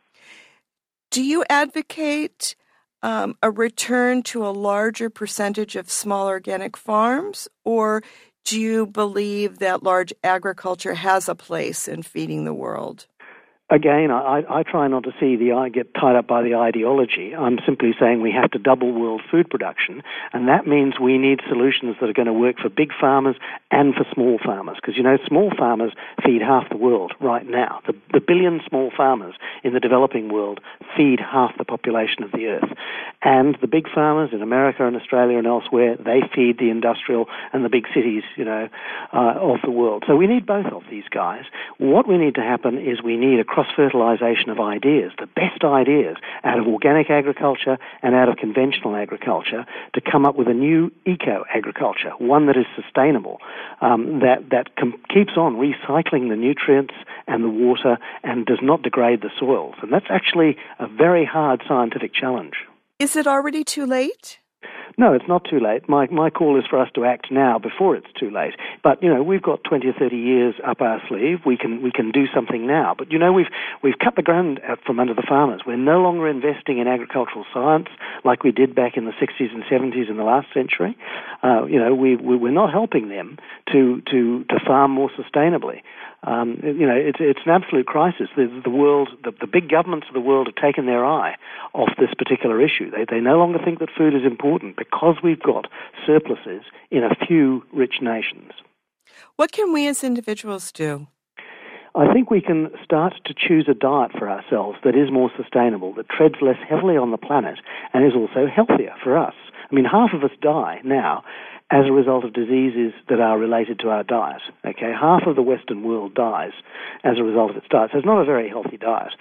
Do you advocate a return to a larger percentage of small organic farms, or do you believe that large agriculture has a place in feeding the world? Again, I try not to get tied up by the ideology. I'm simply saying we have to double world food production, and that means we need solutions that are going to work for big farmers and for small farmers, because, small farmers feed half the world right now. The billion small farmers in the developing world feed half the population of the earth. And the big farmers in America and Australia and elsewhere, they feed the industrial and the big cities, of the world. So we need both of these guys. What we need to happen is we need a cross-fertilization of ideas, the best ideas out of organic agriculture and out of conventional agriculture, to come up with a new eco-agriculture, one that is sustainable, that keeps on recycling the nutrients and the water and does not degrade the soils. And that's actually a very hard scientific challenge. Is it already too late? No, it's not too late. My call is for us to act now before it's too late. But, we've got 20 or 30 years up our sleeve. We can do something now. But, we've cut the ground out from under the farmers. We're no longer investing in agricultural science like we did back in the 60s and 70s in the last century. We're not helping them to farm more sustainably. It's an absolute crisis. The big governments of the world have taken their eye off this particular issue. They no longer think that food is important because we've got surpluses in a few rich nations. What can we as individuals do? I think we can start to choose a diet for ourselves that is more sustainable, that treads less heavily on the planet and is also healthier for us. I mean, half of us die now as a result of diseases that are related to our diet. Okay, half of the Western world dies as a result of its diet. So it's not a very healthy diet.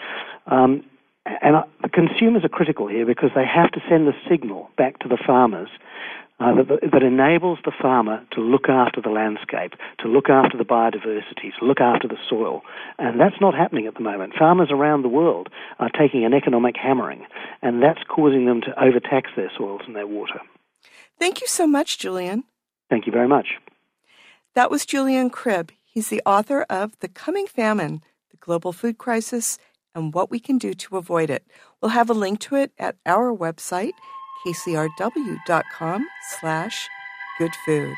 The consumers are critical here because they have to send the signal back to the farmers that enables the farmer to look after the landscape, to look after the biodiversity, to look after the soil. And that's not happening at the moment. Farmers around the world are taking an economic hammering, and that's causing them to overtax their soils and their water. Thank you so much, Julian. Thank you very much. That was Julian Cribb. He's the author of The Coming Famine, The Global Food Crisis, and What We Can Do to Avoid It. We'll have a link to it at our website, kcrw.com/goodfood.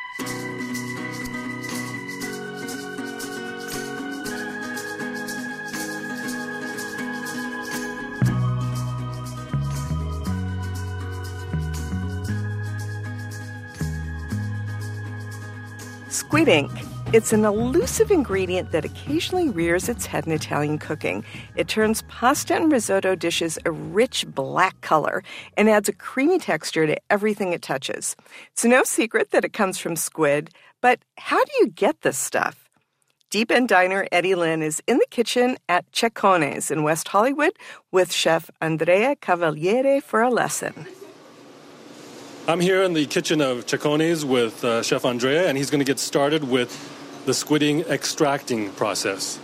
Squid ink. It's an elusive ingredient that occasionally rears its head in Italian cooking. It turns pasta and risotto dishes a rich black color and adds a creamy texture to everything it touches. It's no secret that it comes from squid, but how do you get this stuff? Deep End Diner Eddie Lynn is in the kitchen at Ceccone's in West Hollywood with chef Andrea Cavaliere for a lesson. I'm here in the kitchen of Ceccone's with Chef Andrea, and he's going to get started with the squid ink extracting process.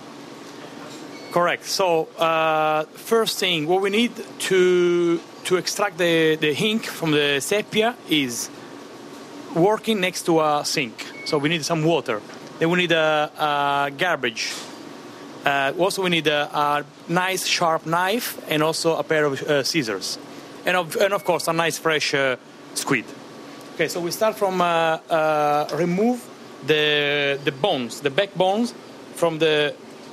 Correct. So first thing, what we need to extract the ink from the sepia is working next to a sink. So we need some water. Then we need a garbage. Also we need a nice sharp knife and also a pair of scissors. And of course a nice fresh squid. Okay, so we start from remove the bones, the back bones from the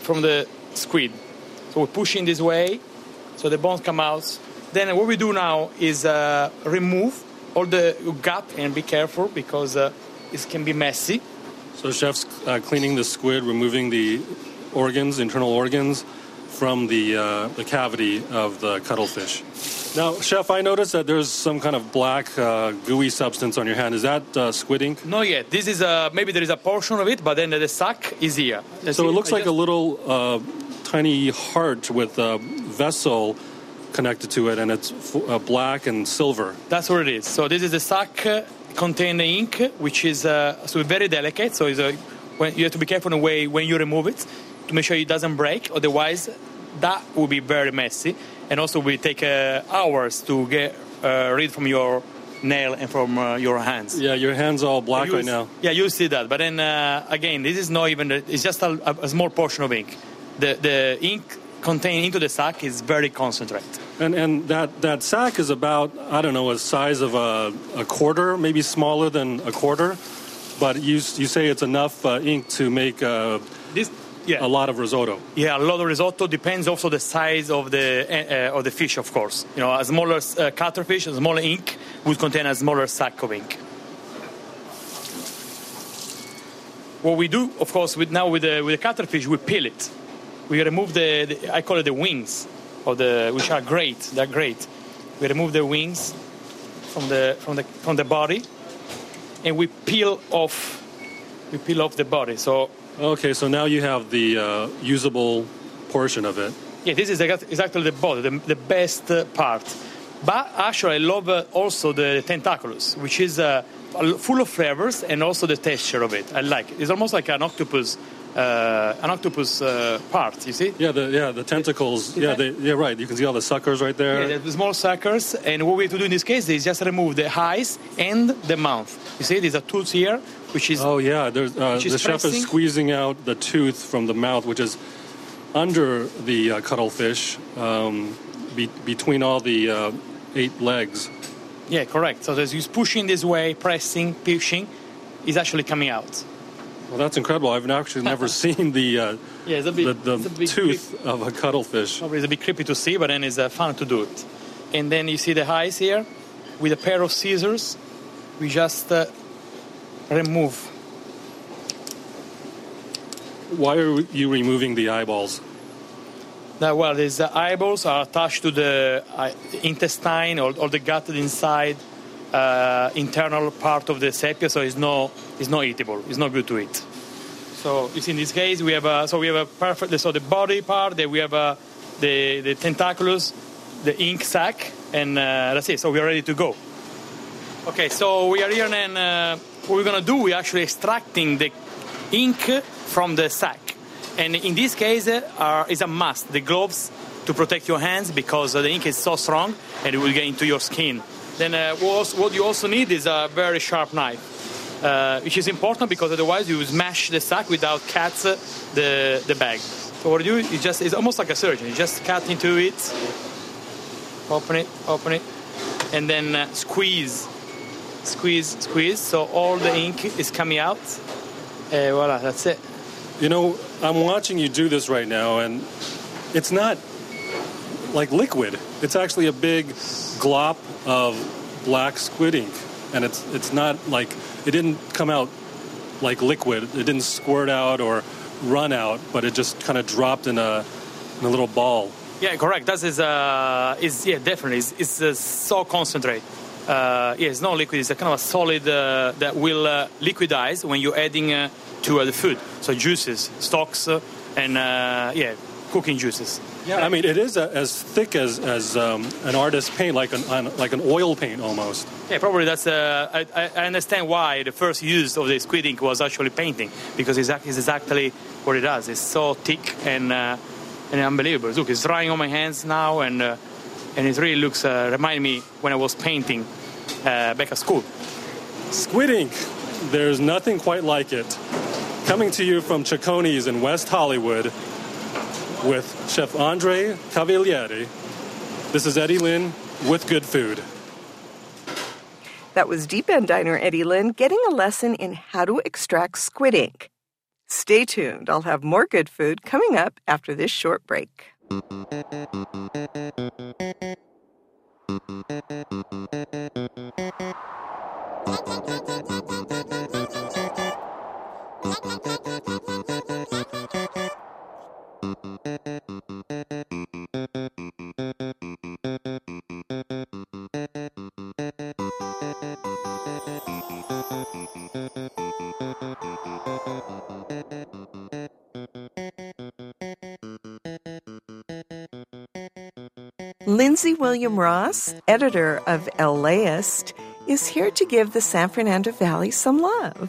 squid. So we push in this way, so the bones come out. Then what we do now is remove all the gut, and be careful because it can be messy. So chef's cleaning the squid, removing the organs, internal organs, from the cavity of the cuttlefish. Now, Chef, I noticed that there's some kind of black gooey substance on your hand. Is that squid ink? Not yet. This is maybe there is a portion of it, but then the sac is here. So it looks like a little tiny heart with a vessel connected to it, and it's black and silver. That's what it is. So this is the sac containing the ink, which is so very delicate. So when you have to be careful in the way when you remove it to make sure it doesn't break. Otherwise, that will be very messy, and also will take hours to get rid from your nail and from your hands. Yeah, your hand's all black right now. Yeah, you see that. But then again, this is not even. It's just a small portion of ink. The ink contained into the sac is very concentrated. And that sac is about, I don't know, a size of a quarter, maybe smaller than a quarter. But you say it's enough ink to make a lot of risotto. Yeah, a lot of risotto. Depends also the size of the fish, of course. You know, a smaller cuttlefish, a smaller ink would contain a smaller sack of ink. What we do, of course, with the cuttlefish, we peel it. We remove I call it the wings, which are great. They're great. We remove the wings from the body, and we peel off the body. So so now you have the usable portion of it. Yeah, this is exactly the body, the best part. But actually, I love also the tentaculus, which is full of flavors, and also the texture of it. I like it. It's almost like an octopus part. You see? Yeah, the tentacles. Right. You can see all the suckers right there. Yeah, the small suckers. And what we have to do in this case is just remove the eyes and the mouth. You see, there's a tooth here, which is. Oh yeah, the chef is squeezing out the tooth from the mouth, which is under the cuttlefish, between all the 8 legs. Yeah, correct. So as he's pushing this way, pressing, pushing, is actually coming out. Well, that's incredible. I've actually never seen the tooth of a cuttlefish. Probably it's a bit creepy to see, but then it's fun to do it. And then you see the eyes here. With a pair of scissors, we just remove. Why are you removing the eyeballs? These eyeballs are attached to the intestine or the gut inside internal part of the sepia, so it's not eatable. It's not good to eat. So you see, in this case, we have a perfect. So the body part, then we have the tentaculus, the ink sac, and that's it. So we are ready to go. Okay, so we are here and what we're going to do, we're actually extracting the ink from the sack. And in this case, is a must, the gloves to protect your hands because the ink is so strong and it will get into your skin. Then what you also need is a very sharp knife, which is important because otherwise you smash the sack without cut the bag. So what you do, it's almost like a surgeon. You just cut into it, open it, and then squeeze, so all the ink is coming out. Voila, that's it. You know, I'm watching you do this right now, and it's not like liquid. It's actually a big glop of black squid ink, and it's not like, it didn't come out like liquid. It didn't squirt out or run out, but it just kind of dropped in a little ball. Yeah, correct. That is definitely. It's so concentrate. It's not liquid. It's a kind of a solid that will liquidize when you're adding to the food. So juices, stocks, and cooking juices. Yeah, I mean, it is as thick as an artist's paint, like an oil paint almost. Yeah, probably that's. I understand why the first use of the squid ink was actually painting, because it's exactly what it does. It's so thick and unbelievable. Look, it's drying on my hands now, and it really looks remind me when I was painting back at school. Squid ink, there's nothing quite like it. Coming to you from Cecconi's in West Hollywood with Chef Andre Cavalieri. This is Eddie Lynn with Good Food. That was Deep End Diner Eddie Lynn getting a lesson in how to extract squid ink. Stay tuned. I'll have more good food coming up after this short break. Lindsay William Ross, editor of LAist, is here to give the San Fernando Valley some love.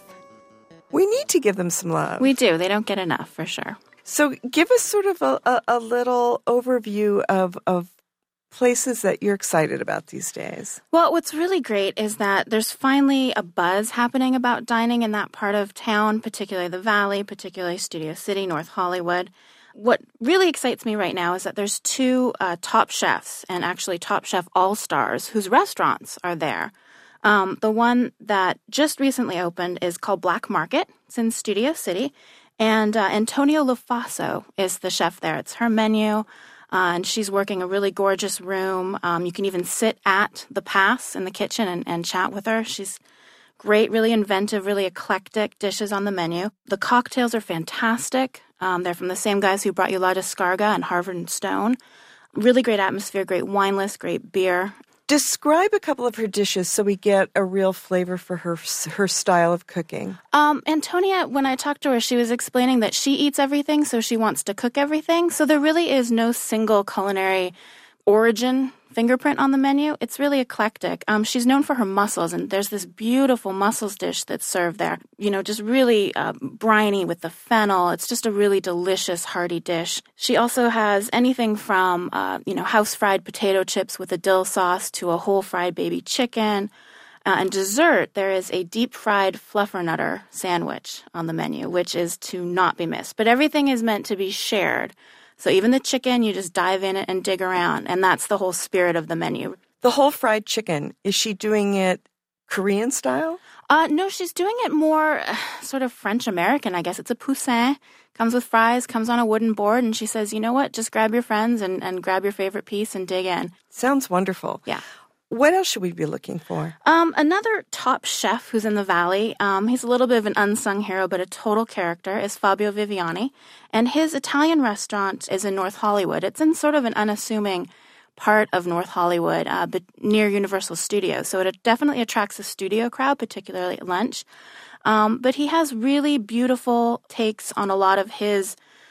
We need to give them some love. We do. They don't get enough, for sure. So give us sort of a little overview of places that you're excited about these days. Well, what's really great is that there's finally a buzz happening about dining in that part of town, particularly the Valley, particularly Studio City, North Hollywood. What really excites me right now is that there's two top chefs, and actually Top Chef All-Stars, whose restaurants are there. The one that just recently opened is called Black Market. It's in Studio City. And Antonio Lofaso is the chef there. It's her menu, and she's working a really gorgeous room. You can even sit at the pass in the kitchen and chat with her. She's great, really inventive, really eclectic dishes on the menu. The cocktails are fantastic. They're from the same guys who brought you La Descarga and Harvard and Stone. Really great atmosphere, great wine list, great beer. Describe a couple of her dishes so we get a real flavor for her style of cooking. Antonia, when I talked to her, she was explaining that she eats everything, so she wants to cook everything. So there really is no single culinary origin fingerprint on the menu. It's really eclectic. She's known for her mussels, and there's this beautiful mussels dish that's served there. You know, just really briny with the fennel. It's just a really delicious, hearty dish. She also has anything from, house-fried potato chips with a dill sauce to a whole-fried baby chicken. And dessert, there is a deep-fried fluffernutter sandwich on the menu, which is to not be missed. But everything is meant to be shared. So even the chicken, you just dive in it and dig around, and that's the whole spirit of the menu. The whole fried chicken, is she doing it Korean style? No, she's doing it more sort of French-American, I guess. It's a poussin, comes with fries, comes on a wooden board, and she says, you know what, just grab your friends and grab your favorite piece and dig in. Sounds wonderful. Yeah. What else should we be looking for? Another top chef who's in the Valley, he's a little bit of an unsung hero, but a total character, is Fabio Viviani. And his Italian restaurant is in North Hollywood. It's in sort of an unassuming part of North Hollywood, but near Universal Studios. So it definitely attracts a studio crowd, particularly at lunch. But he has really beautiful takes on a lot of his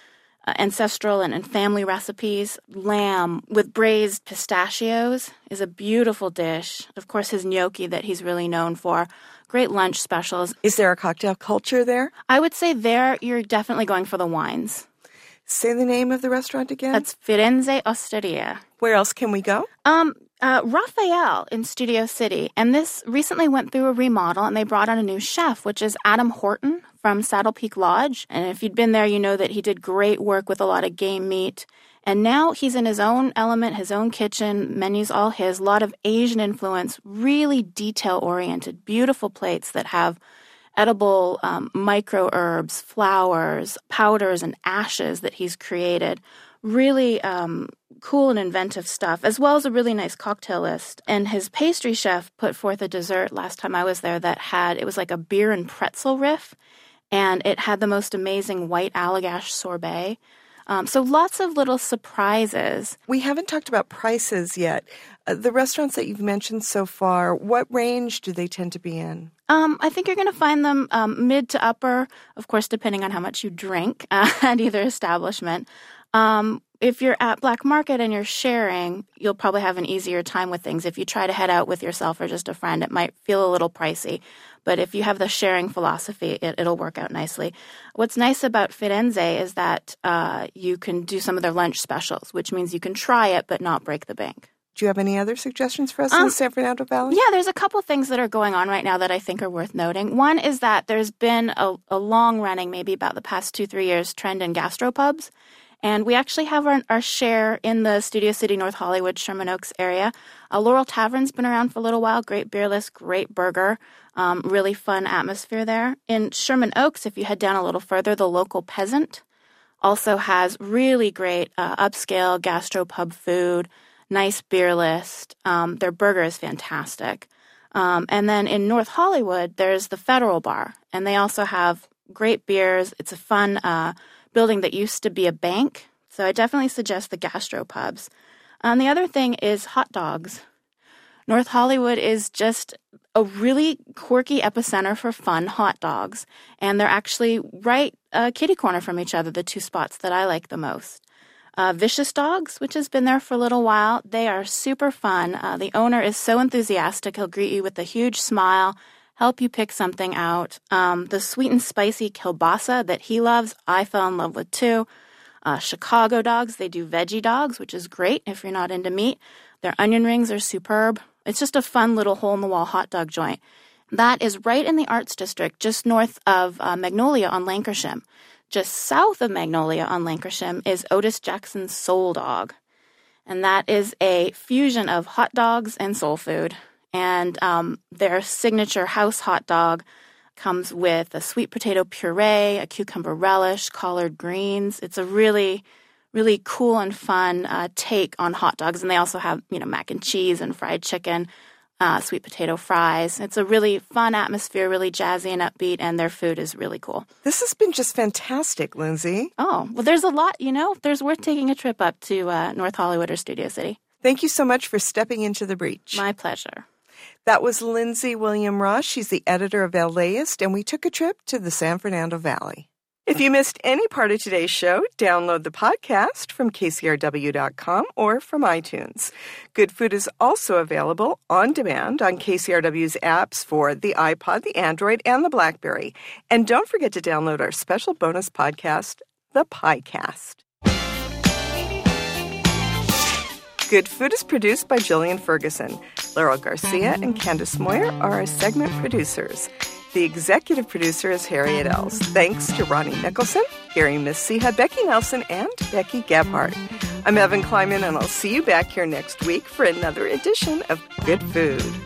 ancestral and family recipes. Lamb with braised pistachios is a beautiful dish. Of course, his gnocchi that he's really known for. Great lunch specials. Is there a cocktail culture there? I would say there you're definitely going for the wines. Say the name of the restaurant again. That's Firenze Osteria. Where else can we go? Raphael in Studio City. And this recently went through a remodel, and they brought on a new chef, which is Adam Horton from Saddle Peak Lodge. And if you'd been there, you know that he did great work with a lot of game meat. And now he's in his own element, his own kitchen, menus all his, a lot of Asian influence, really detail-oriented, beautiful plates that have edible micro herbs, flowers, powders, and ashes that he's created. Really cool and inventive stuff, as well as a really nice cocktail list. And his pastry chef put forth a dessert last time I was there that it was like a beer and pretzel riff, and it had the most amazing white Allagash sorbet. So lots of little surprises. We haven't talked about prices yet. The restaurants that you've mentioned so far, what range do they tend to be in? I think you're going to find them mid to upper, of course, depending on how much you drink at either establishment. If you're at Black Market and you're sharing, you'll probably have an easier time with things. If you try to head out with yourself or just a friend, it might feel a little pricey. But if you have the sharing philosophy, it'll work out nicely. What's nice about Firenze is that you can do some of their lunch specials, which means you can try it but not break the bank. Do you have any other suggestions for us in the San Fernando Valley? Yeah, there's a couple things that are going on right now that I think are worth noting. One is that there's been a long-running, maybe about the past 2-3 years, trend in gastropubs. And we actually have our share in the Studio City, North Hollywood, Sherman Oaks area. Laurel Tavern's been around for a little while. Great beer list, great burger, really fun atmosphere there. In Sherman Oaks, if you head down a little further, the Local Peasant also has really great upscale gastropub food, nice beer list. Their burger is fantastic. And then in North Hollywood, there's the Federal Bar, and they also have great beers. It's a fun building that used to be a bank, so I definitely suggest the gastropubs. The other thing is hot dogs. North Hollywood is just a really quirky epicenter for fun hot dogs, and they're actually right kitty corner from each other, the two spots that I like the most. Vicious Dogs, which has been there for a little while, they are super fun. The owner is so enthusiastic, he'll greet you with a huge smile, help you pick something out. The sweet and spicy kielbasa that he loves, I fell in love with too. Chicago dogs, they do veggie dogs, which is great if you're not into meat. Their onion rings are superb. It's just a fun little hole-in-the-wall hot dog joint. That is right in the Arts District, just north of Magnolia on Lankershim. Just south of Magnolia on Lankershim is Otis Jackson's Soul Dog. And that is a fusion of hot dogs and soul food. And their signature house hot dog comes with a sweet potato puree, a cucumber relish, collard greens. It's a really, really cool and fun take on hot dogs. And they also have, mac and cheese and fried chicken, sweet potato fries. It's a really fun atmosphere, really jazzy and upbeat, and their food is really cool. This has been just fantastic, Lindsay. Oh, well, there's a lot, there's worth taking a trip up to North Hollywood or Studio City. Thank you so much for stepping into the breach. My pleasure. That was Lindsay William Ross. She's the editor of LAist, and we took a trip to the San Fernando Valley. If you missed any part of today's show, download the podcast from KCRW.com or from iTunes. Good Food is also available on demand on KCRW's apps for the iPod, the Android, and the BlackBerry. And don't forget to download our special bonus podcast, The Piecast. Good Food is produced by Jillian Ferguson. Laurel Garcia and Candace Moyer are our segment producers. The executive producer is Harriet Els. Thanks to Ronnie Nicholson, Gary Missiha, Becky Nelson, and Becky Gebhardt. I'm Evan Kleiman, and I'll see you back here next week for another edition of Good Food.